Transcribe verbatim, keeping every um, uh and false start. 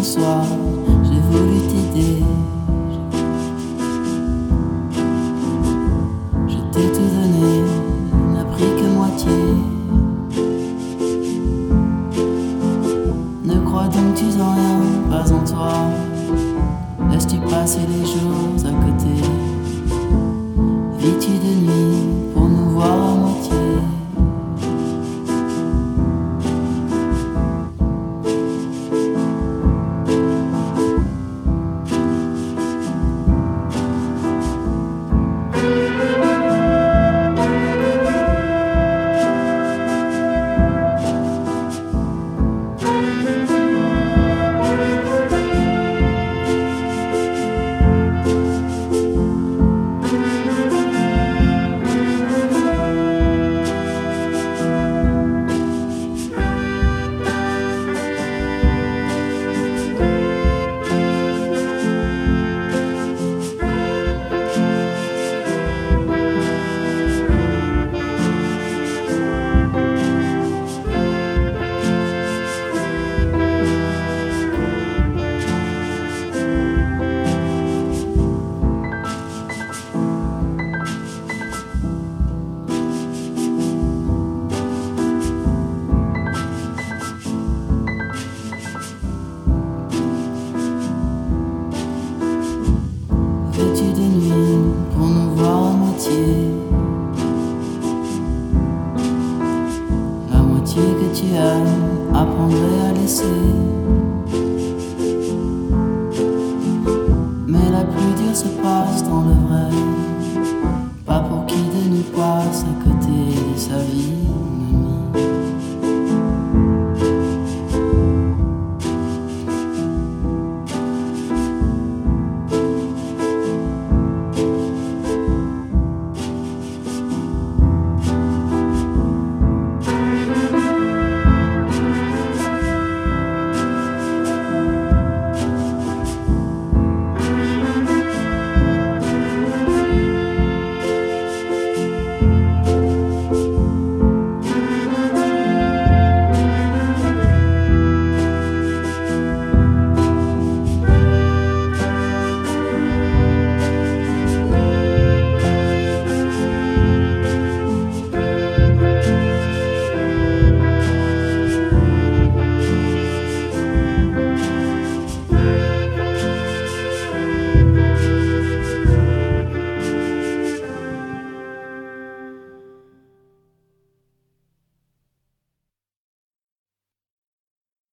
soir, j'ai voulu t'aider. Je t'ai tout donné, n'a pris que moitié. Ne crois donc tu en rien, pas en toi. Laisse-tu passer les jours à côté. Vis-tu de nuit pour nous voir à moitié? Veux-tu de nuit pour nous voir à moitié? La moitié que tu aimes, apprendrai à laisser. Mais la plus dure se passe